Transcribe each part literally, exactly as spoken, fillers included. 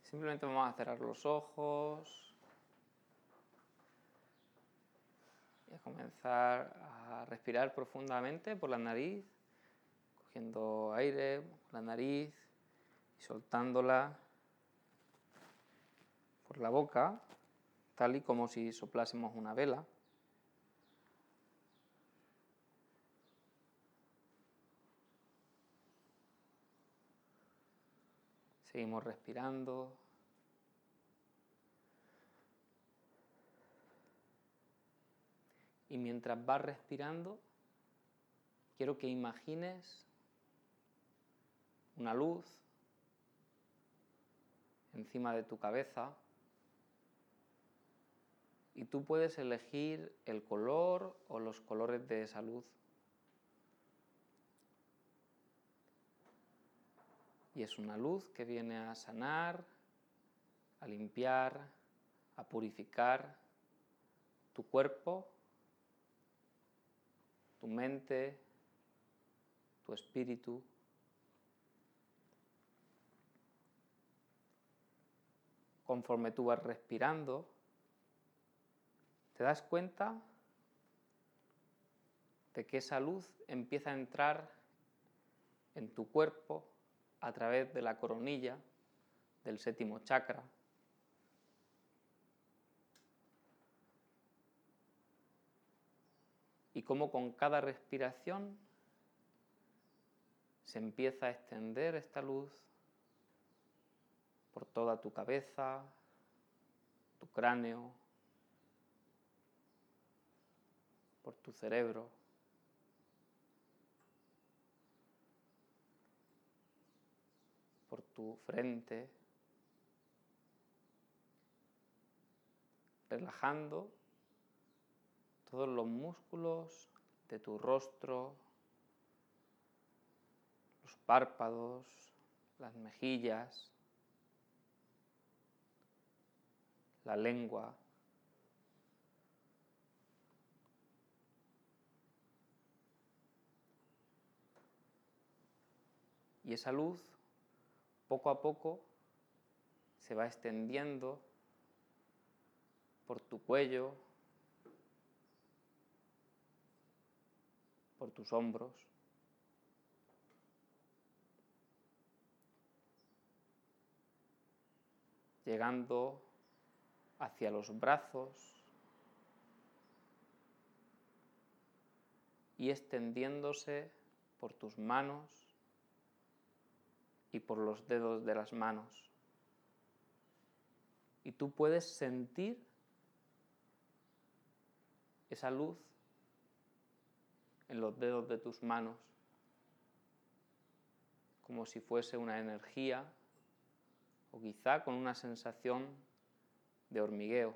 Simplemente vamos a cerrar los ojos y a comenzar a respirar profundamente por la nariz, cogiendo aire por la nariz y soltándola por la boca, tal y como si soplásemos una vela. Seguimos respirando. Y mientras vas respirando, quiero que imagines una luz encima de tu cabeza y tú puedes elegir el color o los colores de esa luz. Y es una luz que viene a sanar, a limpiar, a purificar tu cuerpo, tu mente, tu espíritu. Conforme tú vas respirando, te das cuenta de que esa luz empieza a entrar en tu cuerpo a través de la coronilla del séptimo chakra. Y cómo con cada respiración se empieza a extender esta luz por toda tu cabeza, tu cráneo, por tu cerebro. Por tu frente, relajando todos los músculos de tu rostro, los párpados, las mejillas, la lengua. Y esa luz, poco a poco, se va extendiendo por tu cuello, por tus hombros, llegando hacia los brazos y extendiéndose por tus manos y por los dedos de las manos. Y tú puedes sentir esa luz en los dedos de tus manos, como si fuese una energía o quizá con una sensación de hormigueo.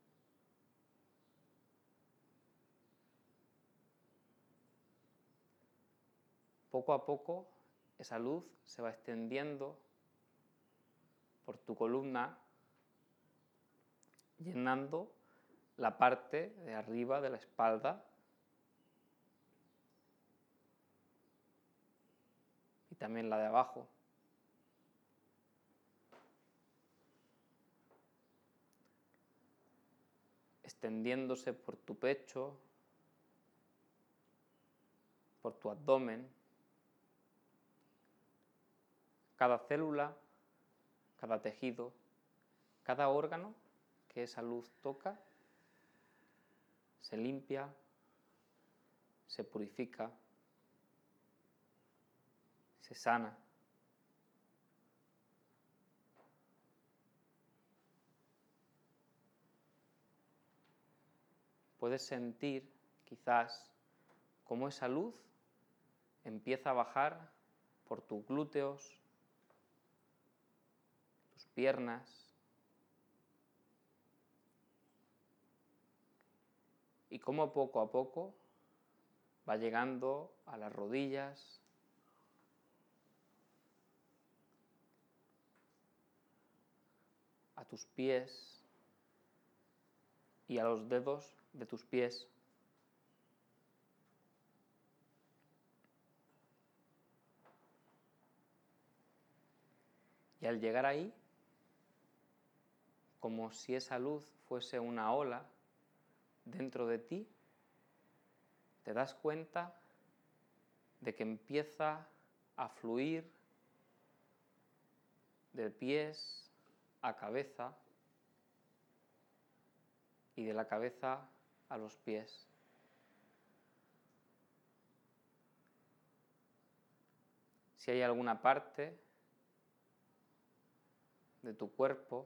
Poco a poco esa luz se va extendiendo por tu columna, llenando la parte de arriba de la espalda y también la de abajo. Extendiéndose por tu pecho, por tu abdomen. Cada célula, cada tejido, cada órgano que esa luz toca, se limpia, se purifica, se sana. Puedes sentir, quizás, cómo esa luz empieza a bajar por tus glúteos, tus piernas, y cómo poco a poco va llegando a las rodillas, a tus pies y a los dedos de tus pies. Y al llegar ahí, como si esa luz fuese una ola dentro de ti, te das cuenta de que empieza a fluir de pies a cabeza y de la cabeza a los pies. Si hay alguna parte de tu cuerpo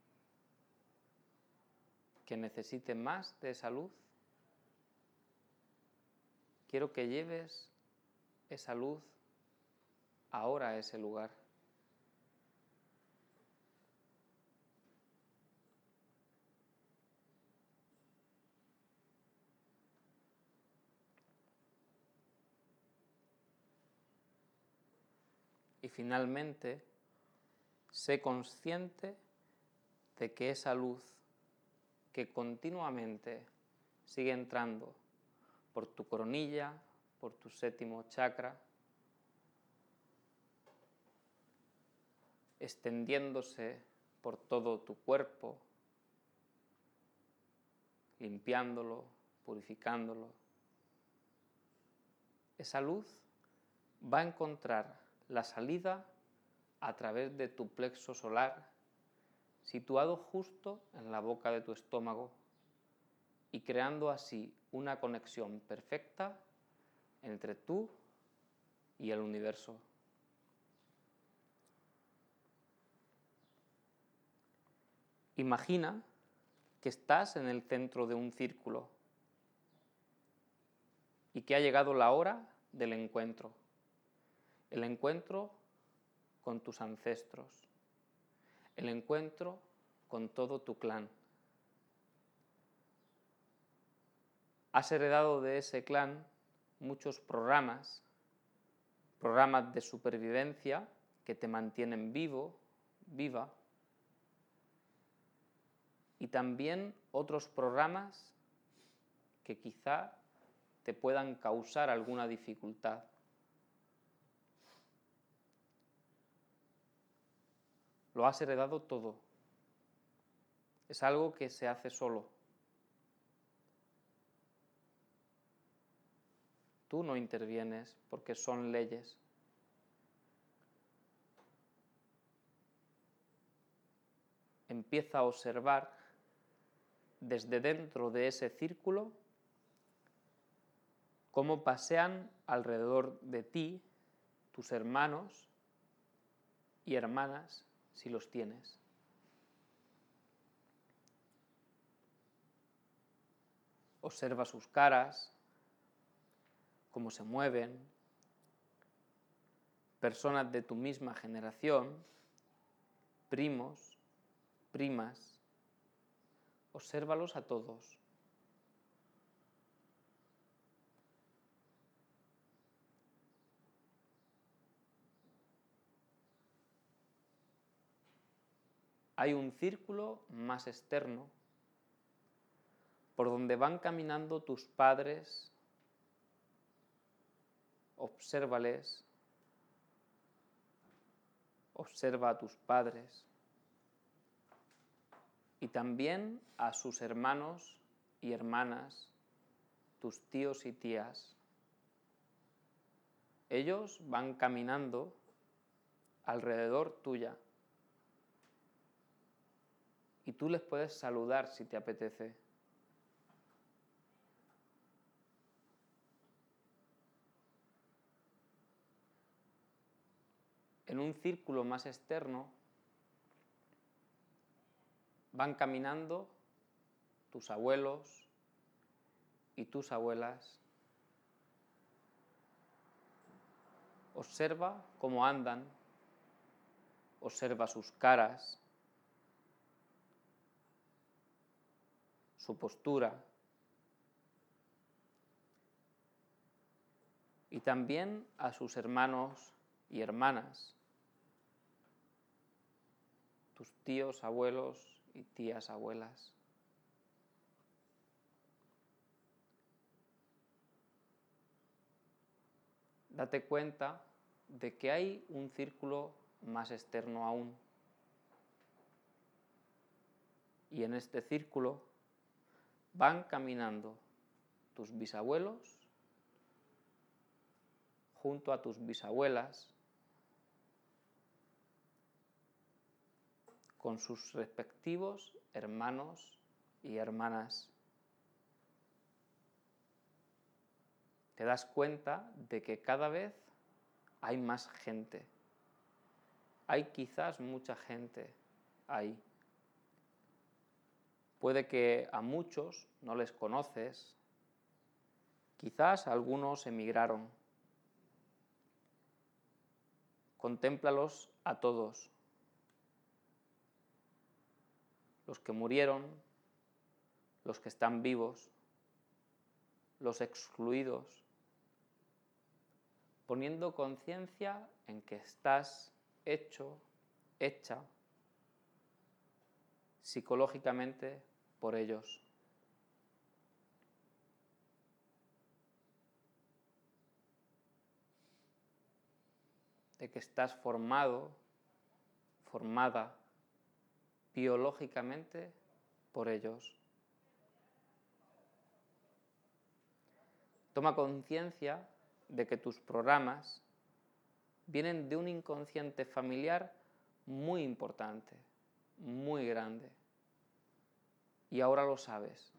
que necesite más de esa luz, quiero que lleves esa luz ahora a ese lugar. Y finalmente, sé consciente de que esa luz que continuamente sigue entrando por tu coronilla, por tu séptimo chakra, extendiéndose por todo tu cuerpo, limpiándolo, purificándolo. Esa luz va a encontrar la salida a través de tu plexo solar, situado justo en la boca de tu estómago, y creando así una conexión perfecta entre tú y el universo. Imagina que estás en el centro de un círculo y que ha llegado la hora del encuentro. El encuentro con tus ancestros. El encuentro con todo tu clan. Has heredado de ese clan muchos programas, programas de supervivencia que te mantienen vivo, viva, y también otros programas que quizá te puedan causar alguna dificultad. Lo has heredado todo. Es algo que se hace solo. Tú no intervienes porque son leyes. Empieza a observar desde dentro de ese círculo cómo pasean alrededor de ti tus hermanos y hermanas, si los tienes. Observa sus caras, cómo se mueven, personas de tu misma generación, primos, primas. Obsérvalos a todos. Hay un círculo más externo por donde van caminando tus padres. Obsérvales. Observa a tus padres y también a sus hermanos y hermanas, tus tíos y tías. Ellos van caminando alrededor tuya y tú les puedes saludar si te apetece. En un círculo más externo van caminando tus abuelos y tus abuelas. Observa cómo andan, observa sus caras, su postura y también a sus hermanos y hermanas, tus tíos, abuelos y tías, abuelas. Date cuenta de que hay un círculo más externo aún. Y en este círculo van caminando tus bisabuelos junto a tus bisabuelas con sus respectivos hermanos y hermanas. Te das cuenta de que cada vez hay más gente. Hay quizás mucha gente ahí. Puede que a muchos no les conoces, quizás algunos emigraron. Contémplalos a todos, los que murieron, los que están vivos, los excluidos, poniendo conciencia en que estás hecho, hecha psicológicamente por ellos. De que estás formado, formada biológicamente por ellos. Toma conciencia de que tus programas vienen de un inconsciente familiar muy importante, muy grande. Y ahora lo sabes.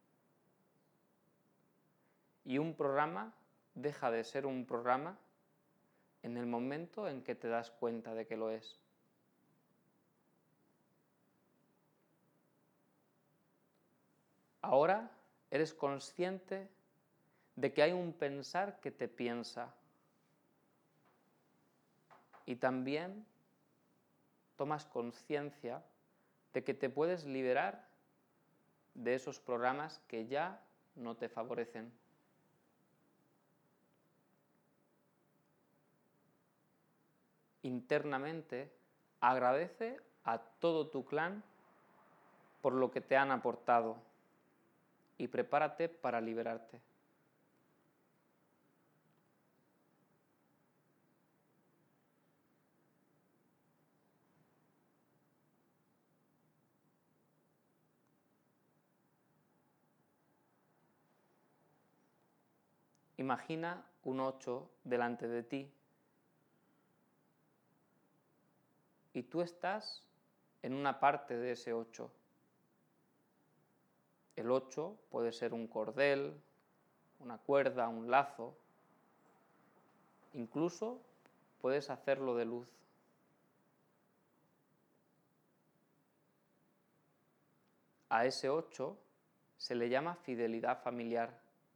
Y un programa deja de ser un programa en el momento en que te das cuenta de que lo es. Ahora eres consciente de que hay un pensar que te piensa. Y también tomas conciencia de que te puedes liberar de esos programas que ya no te favorecen. Internamente, agradece a todo tu clan por lo que te han aportado y prepárate para liberarte. Imagina un ocho delante de ti y tú estás en una parte de ese ocho. El ocho puede ser un cordel, una cuerda, un lazo. Incluso puedes hacerlo de luz. A ese ocho se le llama fidelidad familiar.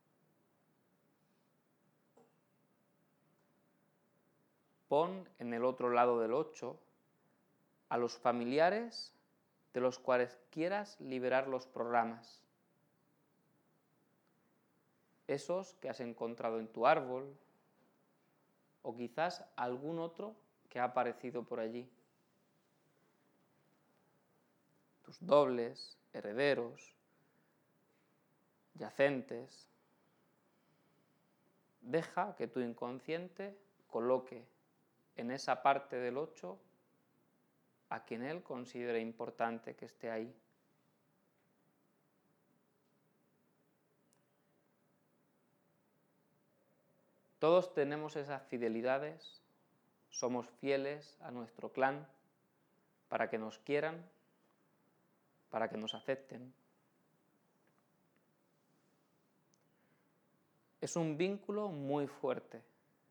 Pon en el otro lado del ocho a los familiares de los cuales quieras liberar los programas. Esos que has encontrado en tu árbol o quizás algún otro que ha aparecido por allí. Tus dobles, herederos, yacentes. Deja que tu inconsciente coloque en esa parte del ocho a quien él considere importante que esté ahí. Todos tenemos esas fidelidades, somos fieles a nuestro clan para que nos quieran, para que nos acepten. Es un vínculo muy fuerte.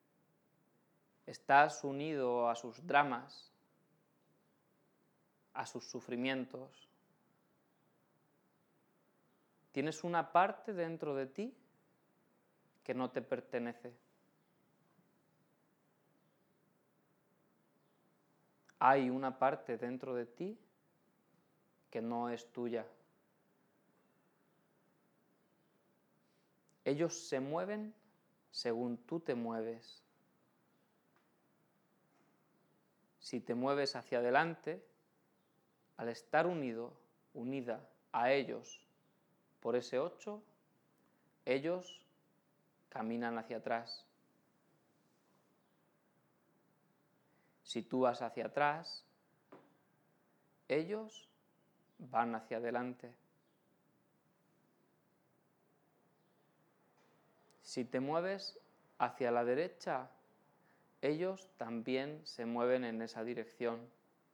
Estás unido a sus dramas, a sus sufrimientos. Tienes una parte dentro de ti que no te pertenece. Hay una parte dentro de ti que no es tuya. Ellos se mueven según tú te mueves. Si te mueves hacia adelante, al estar unido, unida a ellos por ese ocho, ellos caminan hacia atrás. Si tú vas hacia atrás, ellos van hacia adelante. Si te mueves hacia la derecha, ellos también se mueven en esa dirección.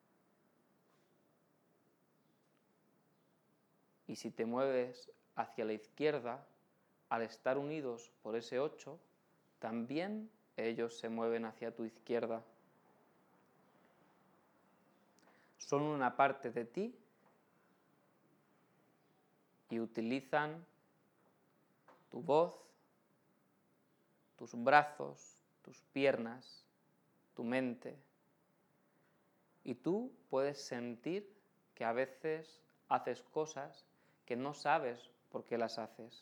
Y si te mueves hacia la izquierda, al estar unidos por ese ocho, también ellos se mueven hacia tu izquierda. Son una parte de ti y utilizan tu voz, tus brazos, tus piernas, tu mente. Y tú puedes sentir que a veces haces cosas que no sabes por qué las haces.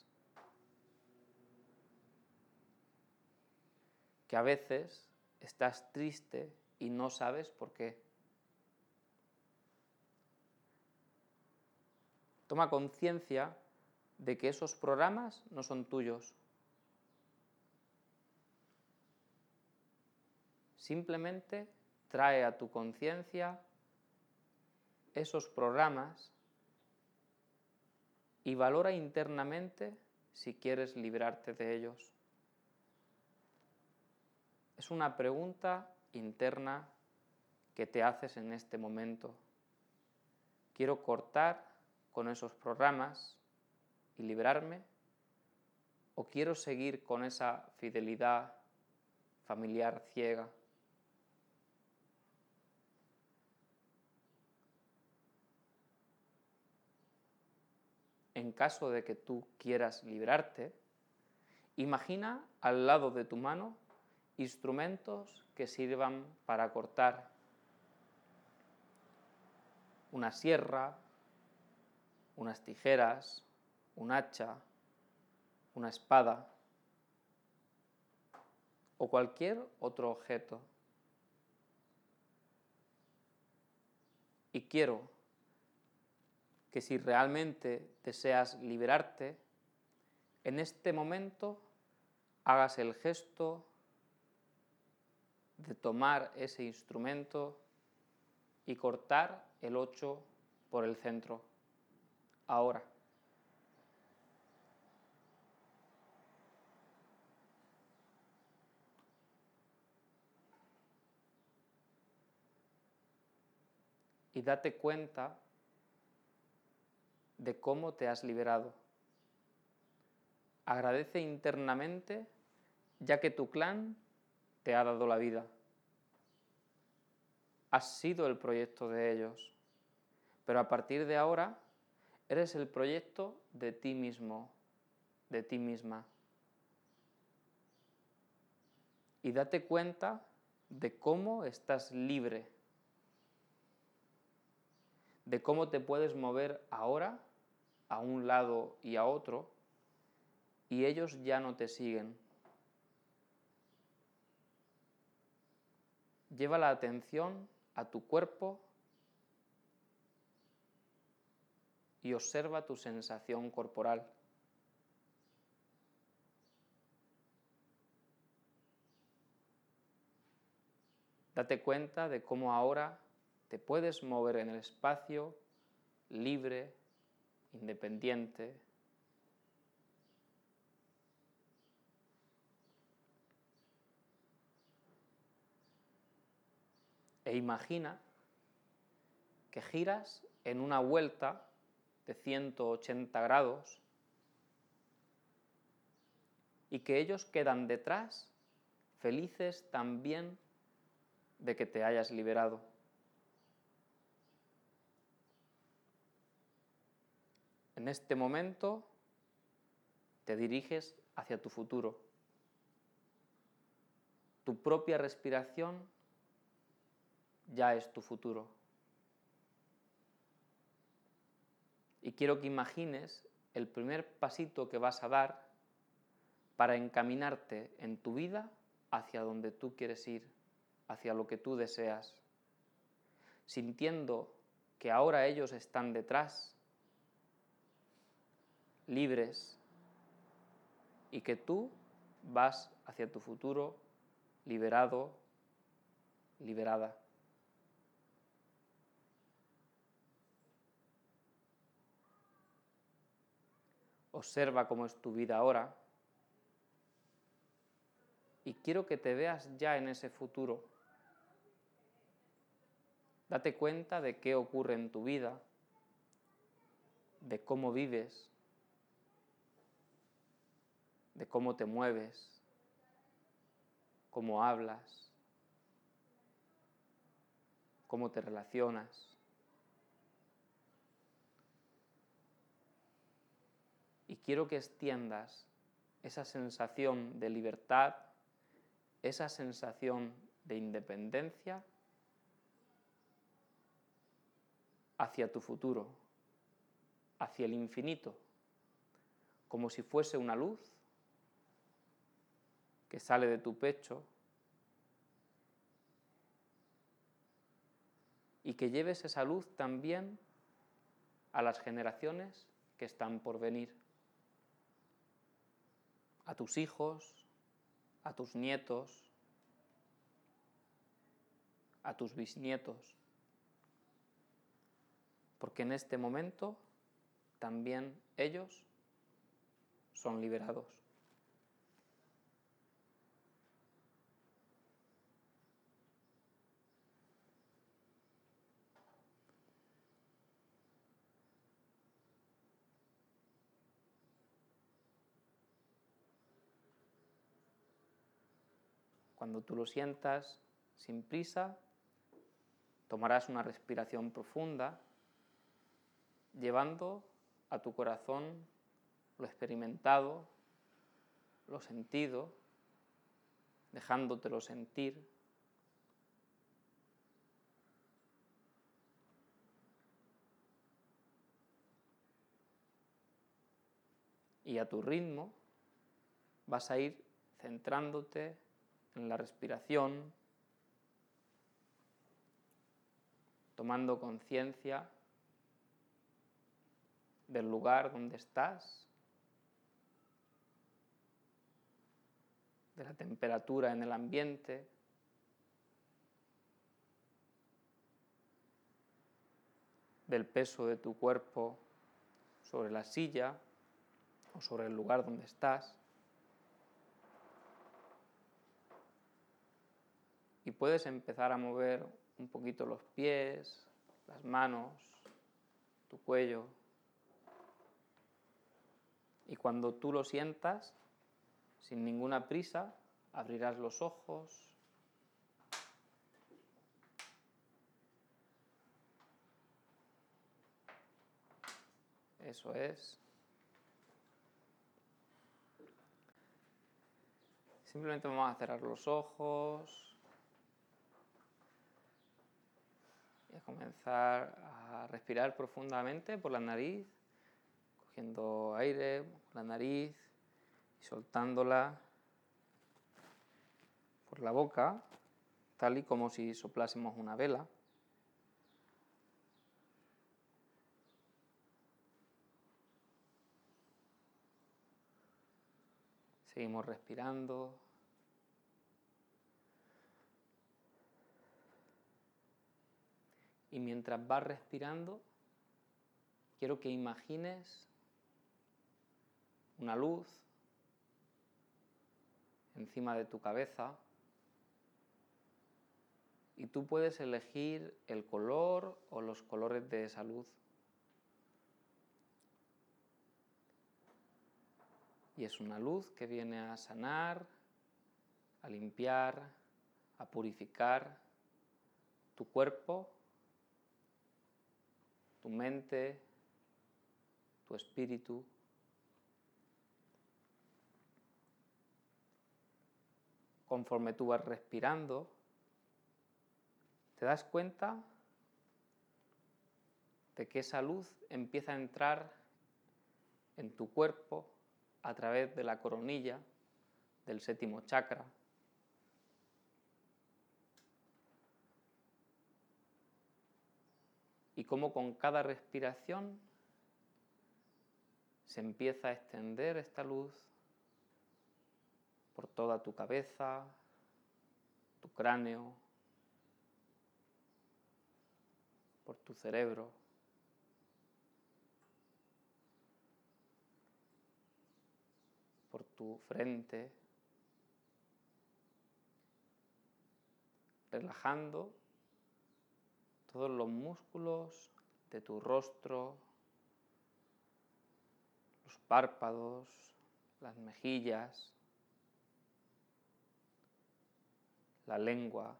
Que a veces estás triste y no sabes por qué. Toma conciencia de que esos programas no son tuyos. Simplemente trae a tu conciencia esos programas y valora internamente si quieres librarte de ellos. Es una pregunta interna que te haces en este momento. ¿Quiero cortar con esos programas y librarme? ¿O quiero seguir con esa fidelidad familiar ciega? En caso de que tú quieras librarte, imagina al lado de tu mano instrumentos que sirvan para cortar. Una sierra, unas tijeras, un hacha, una espada o cualquier otro objeto. Y quiero que si realmente deseas liberarte, en este momento hagas el gesto de tomar ese instrumento y cortar el ocho por el centro. Ahora. Y date cuenta de cómo te has liberado. Agradece internamente, ya que tu clan te ha dado la vida. Has sido el proyecto de ellos, pero a partir de ahora eres el proyecto de ti mismo, de ti misma. Y date cuenta de cómo estás libre, de cómo te puedes mover ahora a un lado y a otro, y ellos ya no te siguen. Lleva la atención a tu cuerpo y observa tu sensación corporal. Date cuenta de cómo ahora te puedes mover en el espacio libre, independiente. E imagina que giras en una vuelta de ciento ochenta grados y que ellos quedan detrás, felices también de que te hayas liberado. En este momento te diriges hacia tu futuro. Tu propia respiración ya es tu futuro. Y quiero que imagines el primer pasito que vas a dar para encaminarte en tu vida hacia donde tú quieres ir, hacia lo que tú deseas, sintiendo que ahora ellos están detrás, libres, y que tú vas hacia tu futuro liberado, liberada. Observa cómo es tu vida ahora y quiero que te veas ya en ese futuro. Date cuenta de qué ocurre en tu vida, de cómo vives, de cómo te mueves, cómo hablas, cómo te relacionas. Y quiero que extiendas esa sensación de libertad, esa sensación de independencia hacia tu futuro, hacia el infinito, como si fuese una luz que sale de tu pecho y que lleves esa luz también a las generaciones que están por venir, a tus hijos, a tus nietos, a tus bisnietos, porque en este momento también ellos son liberados. Cuando tú lo sientas, sin prisa, tomarás una respiración profunda, llevando a tu corazón lo experimentado, lo sentido, dejándotelo sentir. Y a tu ritmo vas a ir centrándote en la respiración, tomando conciencia del lugar donde estás, de la temperatura en el ambiente, del peso de tu cuerpo sobre la silla o sobre el lugar donde estás. Y puedes empezar a mover un poquito los pies, las manos, tu cuello. Y cuando tú lo sientas, sin ninguna prisa, abrirás los ojos. Eso es. Simplemente vamos a cerrar los ojos y a comenzar a respirar profundamente por la nariz, cogiendo aire por la nariz y soltándola por la boca, tal y como si soplásemos una vela. Seguimos respirando. Y mientras vas respirando, quiero que imagines una luz encima de tu cabeza y tú puedes elegir el color o los colores de esa luz. Y es una luz que viene a sanar, a limpiar, a purificar tu cuerpo, tu mente, tu espíritu. Conforme tú vas respirando, te das cuenta de que esa luz empieza a entrar en tu cuerpo a través de la coronilla del séptimo chakra. Y cómo con cada respiración se empieza a extender esta luz por toda tu cabeza, tu cráneo, por tu cerebro. tu frente, relajando todos los músculos de tu rostro, los párpados, las mejillas, la lengua.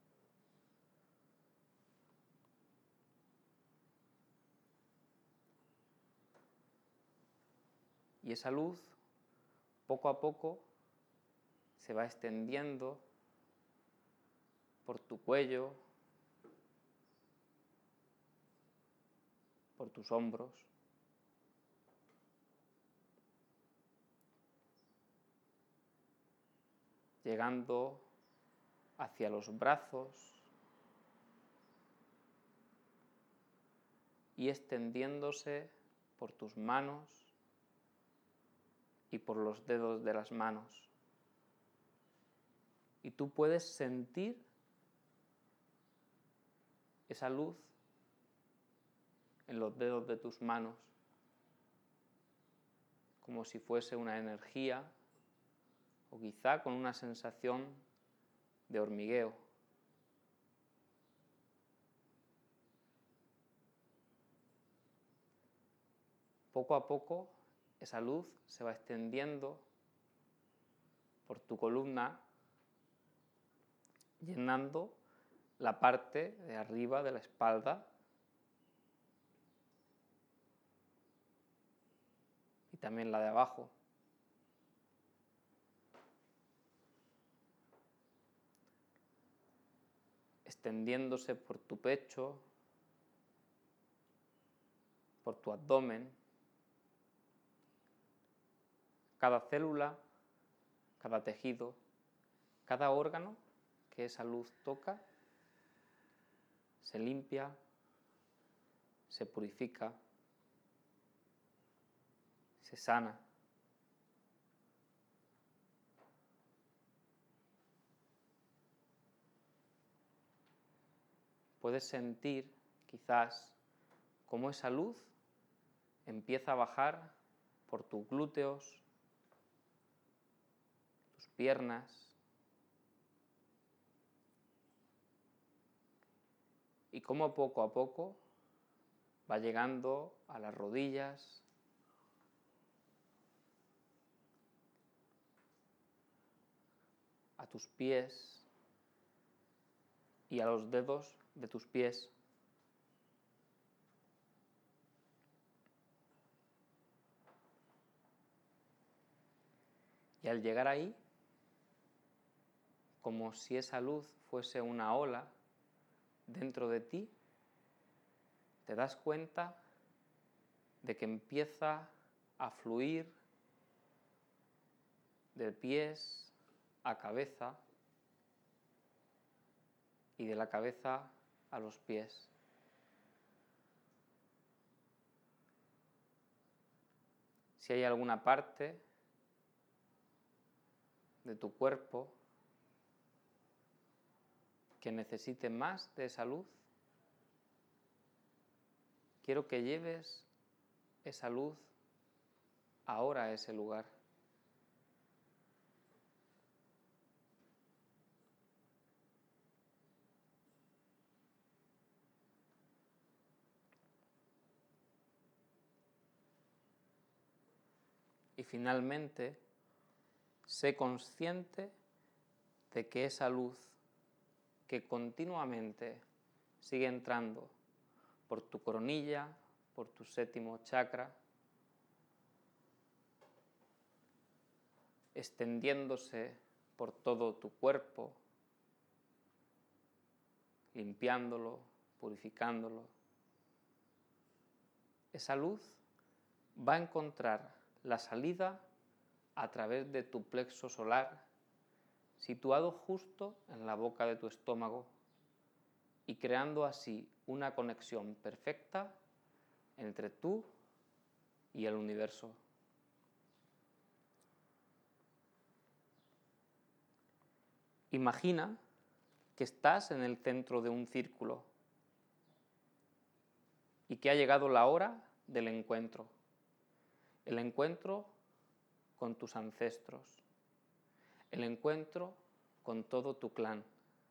Y esa luz, poco a poco, se va extendiendo por tu cuello, por tus hombros, llegando hacia los brazos y extendiéndose por tus manos y por los dedos de las manos. Y tú puedes sentir esa luz en los dedos de tus manos, como si fuese una energía o quizá con una sensación de hormigueo. Poco a poco esa luz se va extendiendo por tu columna, llenando la parte de arriba de la espalda y también la de abajo. Extendiéndose por tu pecho, por tu abdomen. Cada célula, cada tejido, cada órgano que esa luz toca, se limpia, se purifica, se sana. Puedes sentir, quizás, cómo esa luz empieza a bajar por tus glúteos, tus piernas, y cómo poco a poco va llegando a las rodillas, a tus pies y a los dedos de tus pies. Y al llegar ahí, como si esa luz fuese una ola dentro de ti, te das cuenta de que empieza a fluir de pies a cabeza y de la cabeza a los pies. Si hay alguna parte de tu cuerpo que necesite más de esa luz, quiero que lleves esa luz ahora a ese lugar. Y finalmente, sé consciente de que esa luz que continuamente sigue entrando por tu coronilla, por tu séptimo chakra, extendiéndose por todo tu cuerpo, limpiándolo, purificándolo. Esa luz va a encontrar la salida a través de tu plexo solar, situado justo en la boca de tu estómago, y creando así una conexión perfecta entre tú y el universo. Imagina que estás en el centro de un círculo y que ha llegado la hora del encuentro. El encuentro con tus ancestros, el encuentro con todo tu clan.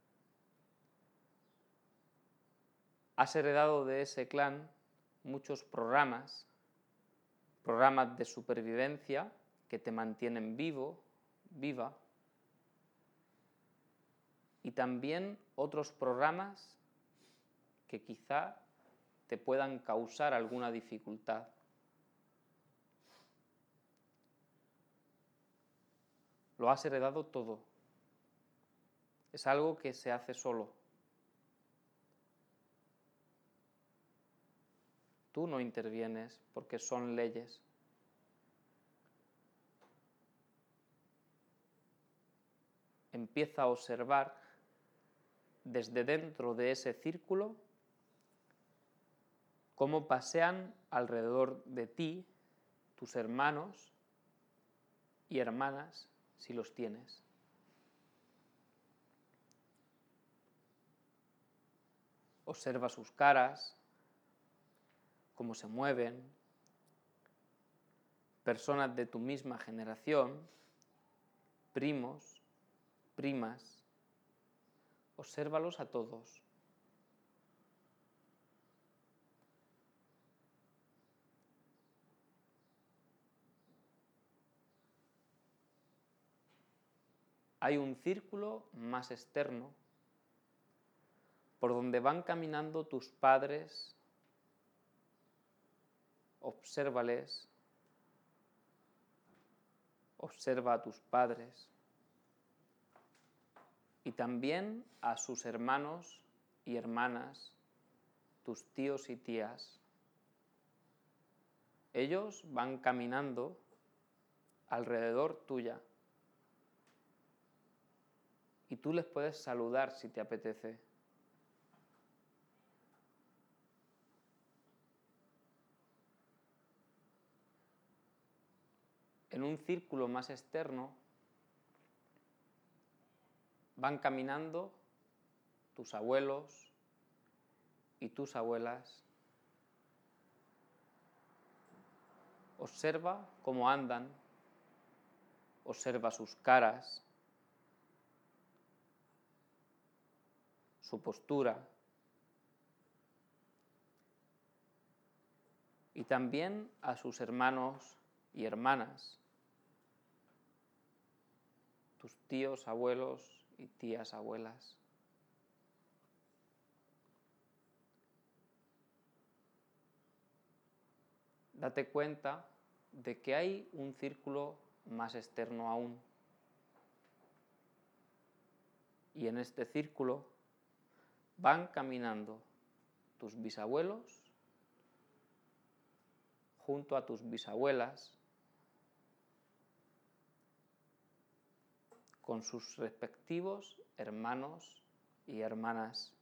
Has heredado de ese clan muchos programas, programas de supervivencia que te mantienen vivo, viva, y también otros programas que quizá te puedan causar alguna dificultad. Lo has heredado todo. Es algo que se hace solo. Tú no intervienes porque son leyes. Empieza a observar desde dentro de ese círculo cómo pasean alrededor de ti tus hermanos y hermanas, si los tienes. Observa sus caras, cómo se mueven, personas de tu misma generación, primos, primas, obsérvalos a todos. Hay un círculo más externo por donde van caminando tus padres. Obsérvales, observa a tus padres y también a sus hermanos y hermanas, tus tíos y tías. Ellos van caminando alrededor tuya y tú les puedes saludar si te apetece. En un círculo más externo van caminando tus abuelos y tus abuelas. Observa cómo andan, observa sus caras, su postura y también a sus hermanos y hermanas, tus tíos, abuelos y tías, abuelas. Date cuenta de que hay un círculo más externo aún. Y en este círculo van caminando tus bisabuelos junto a tus bisabuelas con sus respectivos hermanos y hermanas.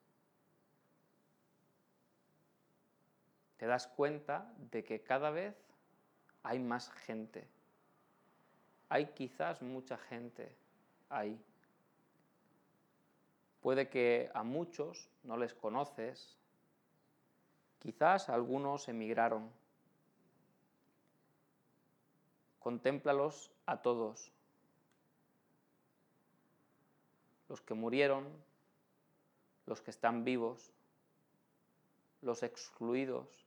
Te das cuenta de que cada vez hay más gente. Hay quizás mucha gente ahí. Puede que a muchos no les conoces, quizás algunos emigraron. Contémplalos a todos. Los que murieron, los que están vivos, los excluidos,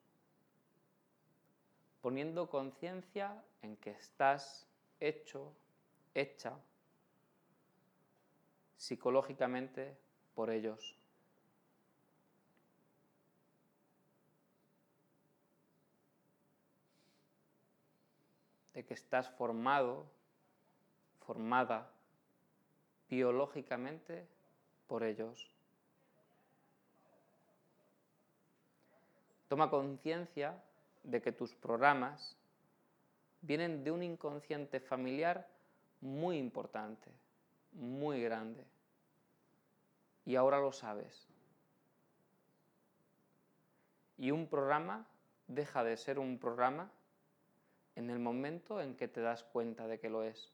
poniendo conciencia en que estás hecho, hecha psicológicamente por ellos. De que estás formado, formada biológicamente por ellos. Toma conciencia de que tus programas vienen de un inconsciente familiar muy importante, muy grande. Y ahora lo sabes. Y un programa deja de ser un programa en el momento en que te das cuenta de que lo es.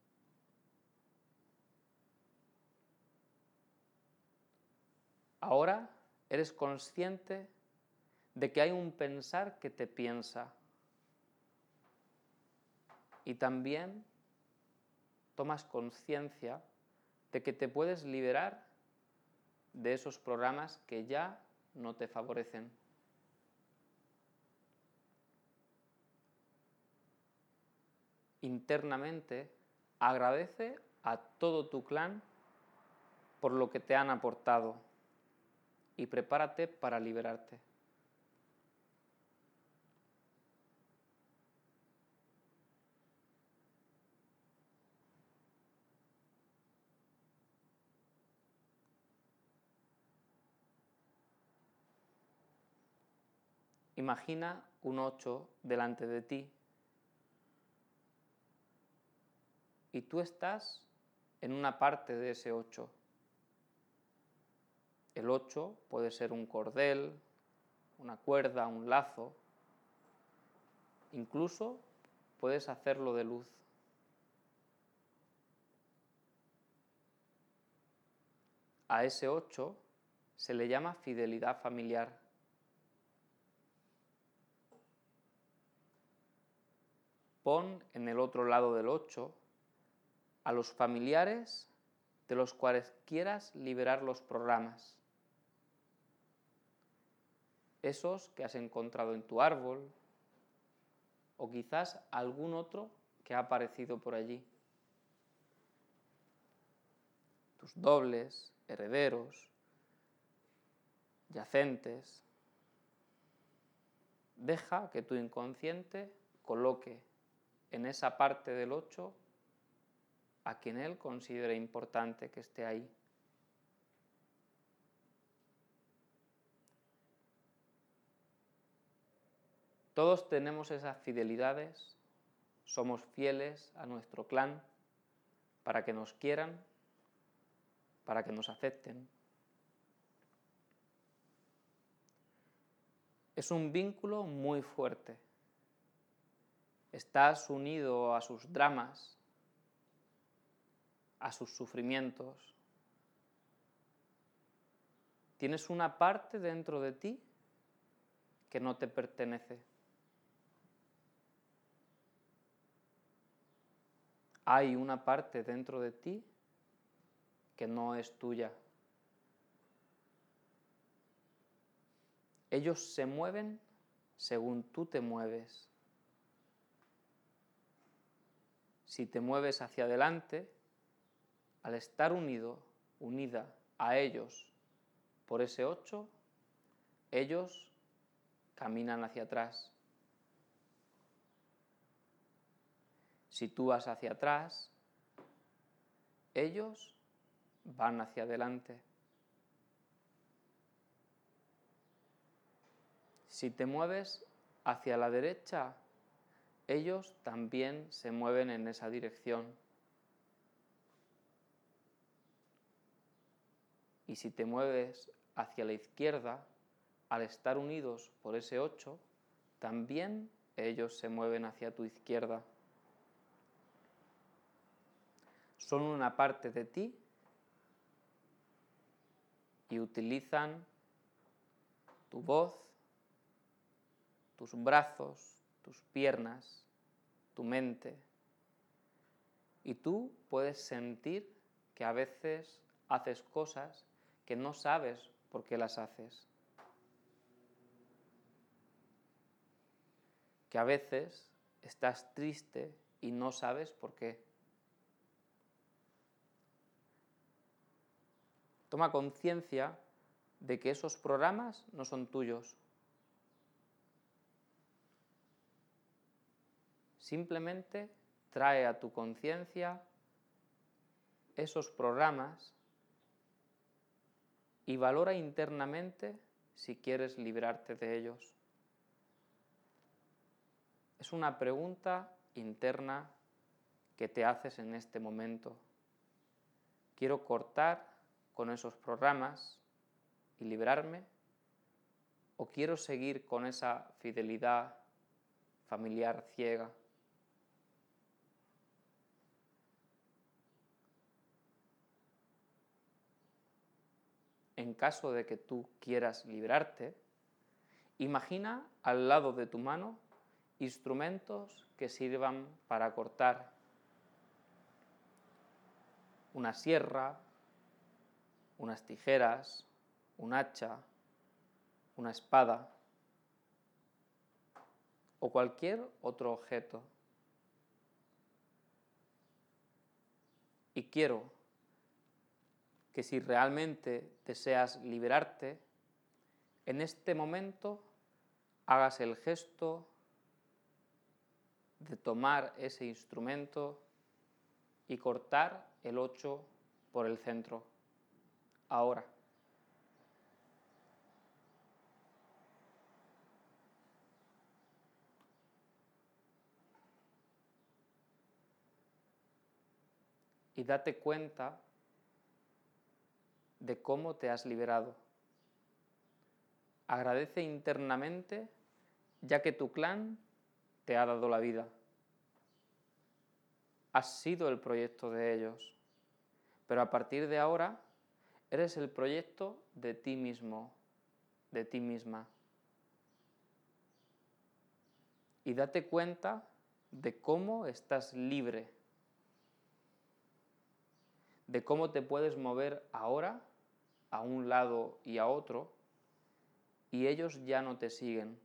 Ahora eres consciente de que hay un pensar que te piensa y también tomas conciencia de que te puedes liberar de esos programas que ya no te favorecen. Internamente, agradece a todo tu clan por lo que te han aportado y prepárate para liberarte. Imagina un ocho delante de ti y tú estás en una parte de ese ocho. El ocho puede ser un cordel, una cuerda, un lazo. Incluso puedes hacerlo de luz. A ese ocho se le llama fidelidad familiar. Pon en el otro lado del ocho a los familiares de los cuales quieras liberar los programas. Esos que has encontrado en tu árbol o quizás algún otro que ha aparecido por allí. Tus dobles, herederos, yacentes. Deja que tu inconsciente coloque en esa parte del ocho a quien él considere importante que esté ahí. Todos tenemos esas fidelidades, somos fieles a nuestro clan para que nos quieran, para que nos acepten. Es un vínculo muy fuerte. Estás unido a sus dramas, a sus sufrimientos. Tienes una parte dentro de ti que no te pertenece. Hay una parte dentro de ti que no es tuya. Ellos se mueven según tú te mueves. Si te mueves hacia adelante, al estar unido, unida a ellos por ese ocho, ellos caminan hacia atrás. Si tú vas hacia atrás, ellos van hacia adelante. Si te mueves hacia la derecha, ellos también se mueven en esa dirección. Y si te mueves hacia la izquierda, al estar unidos por ese ocho, también ellos se mueven hacia tu izquierda. Son una parte de ti y utilizan tu voz, tus brazos, tus piernas, tu mente. Y tú puedes sentir que a veces haces cosas que no sabes por qué las haces. Que a veces estás triste y no sabes por qué. Toma conciencia de que esos programas no son tuyos. Simplemente trae a tu conciencia esos programas y valora internamente si quieres librarte de ellos. Es una pregunta interna que te haces en este momento. ¿Quiero cortar con esos programas y librarme? ¿O quiero seguir con esa fidelidad familiar ciega? En caso de que tú quieras librarte, imagina al lado de tu mano instrumentos que sirvan para cortar. una sierra, unas tijeras, un hacha, una espada o cualquier otro objeto. Y quiero que si realmente deseas liberarte, en este momento hagas el gesto de tomar ese instrumento y cortar el ocho por el centro. Ahora. Y date cuenta de cómo te has liberado. Agradece internamente, ya que tu clan te ha dado la vida. Has sido el proyecto de ellos, pero a partir de ahora eres el proyecto de ti mismo, de ti misma. Y date cuenta de cómo estás libre, de cómo te puedes mover ahora a un lado y a otro, y ellos ya no te siguen.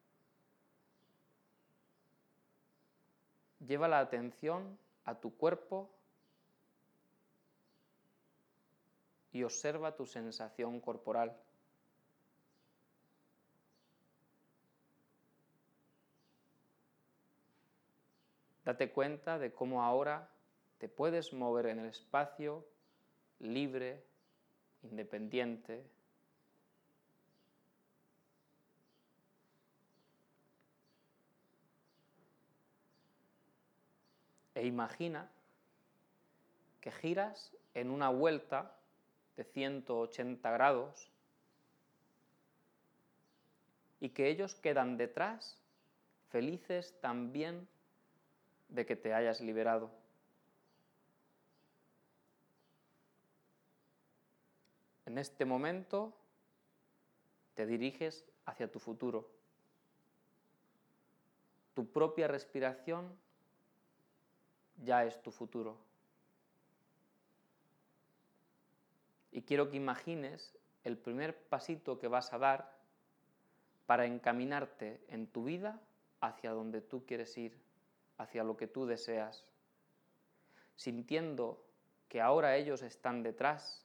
Lleva la atención a tu cuerpo y observa tu sensación corporal. Date cuenta de cómo ahora te puedes mover en el espacio libre, independiente. E imagina que giras en una vuelta de ciento ochenta grados y que ellos quedan detrás, felices también de que te hayas liberado. En este momento te diriges hacia tu futuro. Tu propia respiración ya es tu futuro. Y quiero que imagines el primer pasito que vas a dar para encaminarte en tu vida hacia donde tú quieres ir, hacia lo que tú deseas, sintiendo que ahora ellos están detrás,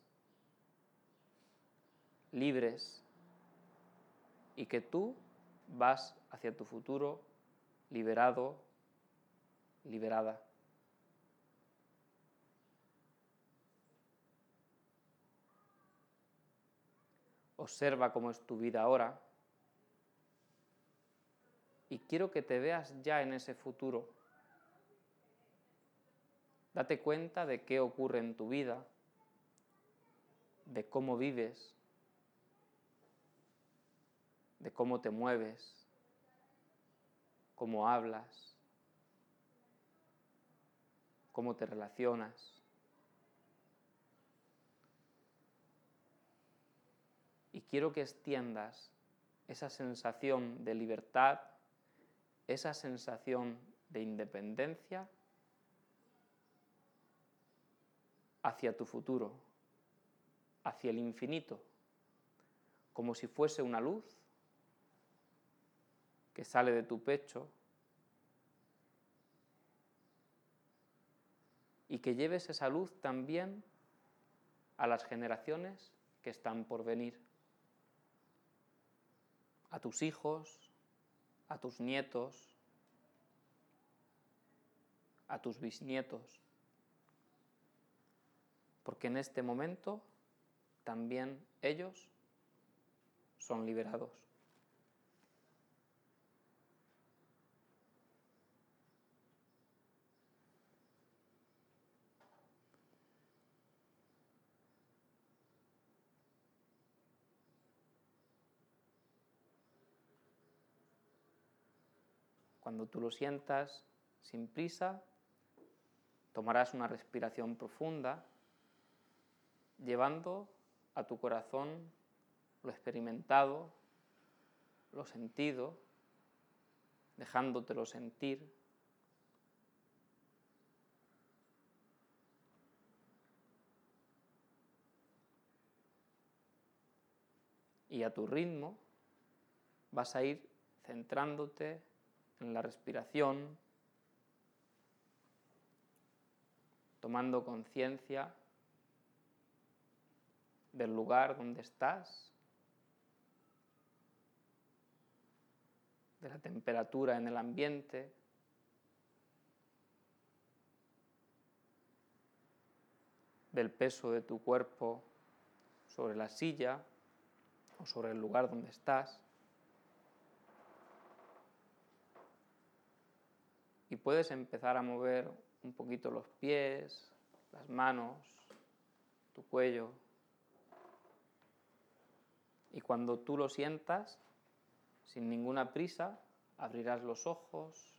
libres, y que tú vas hacia tu futuro liberado, liberada. Observa cómo es tu vida ahora y quiero que te veas ya en ese futuro. Date cuenta de qué ocurre en tu vida, de cómo vives, de cómo te mueves, cómo hablas, cómo te relacionas. Y quiero que extiendas esa sensación de libertad, esa sensación de independencia hacia tu futuro, hacia el infinito, como si fuese una luz que sale de tu pecho y que lleves esa luz también a las generaciones que están por venir, a tus hijos, a tus nietos, a tus bisnietos, porque en este momento también ellos son liberados. Cuando tú lo sientas, sin prisa, tomarás una respiración profunda, llevando a tu corazón lo experimentado, lo sentido, dejándotelo sentir. Y a tu ritmo vas a ir centrándote en la respiración, tomando conciencia del lugar donde estás, de la temperatura en el ambiente, del peso de tu cuerpo sobre la silla o sobre el lugar donde estás. Y puedes empezar a mover un poquito los pies, las manos, tu cuello. Y cuando tú lo sientas, sin ninguna prisa, abrirás los ojos.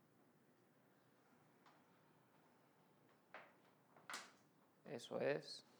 Eso es.